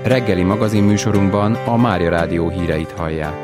Reggeli magazinműsorunkban a Mária Rádió híreit hallják.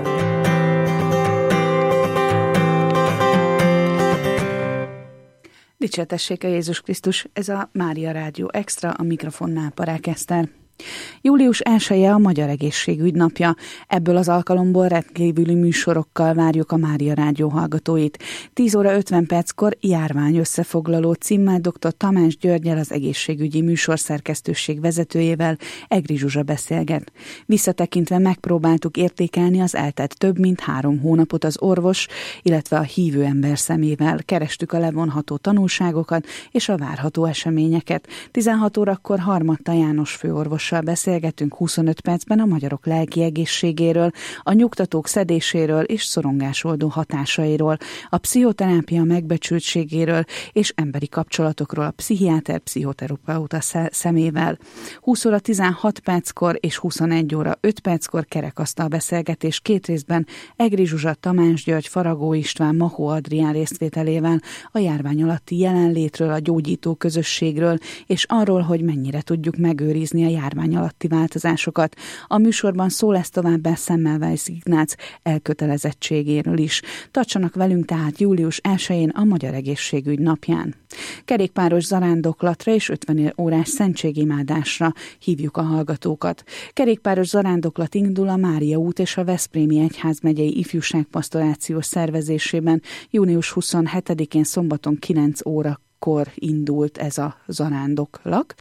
Dicsértessék a Jézus Krisztus, ez a Mária Rádió Extra, a mikrofonnál Parák Eszter. Július 1-e a Magyar Egészségügy napja. Ebből az alkalomból rendkívüli műsorokkal várjuk a Mária Rádió hallgatóit. 10 óra 50 perckor járvány összefoglaló címmel dr. Tamás Györggyel, az egészségügyi műsorszerkesztőség vezetőjével Egri Zsuzsa beszélget. Visszatekintve megpróbáltuk értékelni az eltelt több mint 3 hónapot az orvos, illetve a hívő ember szemével. Kerestük a levonható tanulságokat és a várható eseményeket. 16 órakor Harmadta János főorvossal beszélgetünk 25 percben a magyarok lelki egészségéről, a nyugtatók szedéséről és szorongásoldó hatásairól, a pszichoterápia megbecsültségéről és emberi kapcsolatokról a pszichiáter-pszichoterapeuta szemével. 20 óra 16 perckor és 21 óra 5 perckor kerekasztal beszélgetés 2 részben Egri Zsuzsa, Tamás György, Faragó István, Mahó Adrián részvételével a járvány alatti jelenlétről, a gyógyító közösségről és arról, hogy mennyire tudjuk megőrizni a járvány alatti változásokat. A műsorban szó lesz továbbá Semmelweis Ignác elkötelezettségéről is. Tartsanak velünk tehát július 1-én a Magyar Egészségügy napján. Kerékpáros zarándoklatra és 50 órás szentségimádásra hívjuk a hallgatókat. Kerékpáros zarándoklat indul a Mária út és a Veszprémi Egyházmegyei Ifjúságpastorációs szervezésében június 27-én szombaton 9 órakor indult ez a zarándoklat.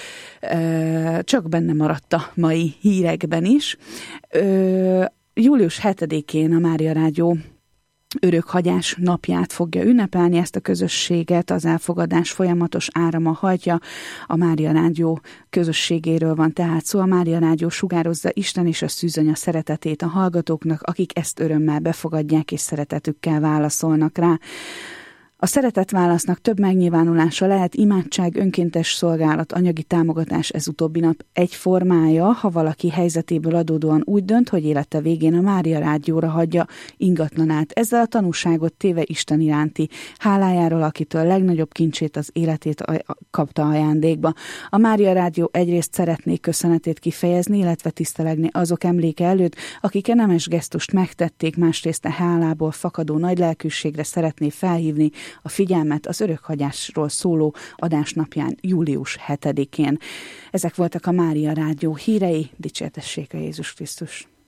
Csak benne maradt a mai hírekben is. Július 7-én a Mária Rádió örökhagyás napját fogja ünnepelni, ezt a közösséget az elfogadás folyamatos árama hajtja. A Mária Rádió közösségéről van tehát szó. A Mária Rádió sugározza Isten és a szűzanya szeretetét a hallgatóknak, akik ezt örömmel befogadják és szeretetükkel válaszolnak rá. A szeretetválasznak több megnyilvánulása lehet: imádság, önkéntes szolgálat, anyagi támogatás, ez utóbbi nap egy formája, ha valaki helyzetéből adódóan úgy dönt, hogy élete végén a Mária Rádióra hagyja ingatlanát, ezzel a tanúságot téve Isten iránti hálájáról, akitől a legnagyobb kincsét, az életét kapta ajándékba. A Mária Rádió egyrészt szeretné köszönetét kifejezni, illetve tisztelegni azok emléke előtt, akik a nemes gesztust megtették, másrészt a hálából fakadó nagylelkűségre szeretné felhívni a figyelmet az örökhagyásról szóló adásnapján, július 7-én. Ezek voltak a Mária Rádió hírei, dicsértessék a Jézus Krisztus!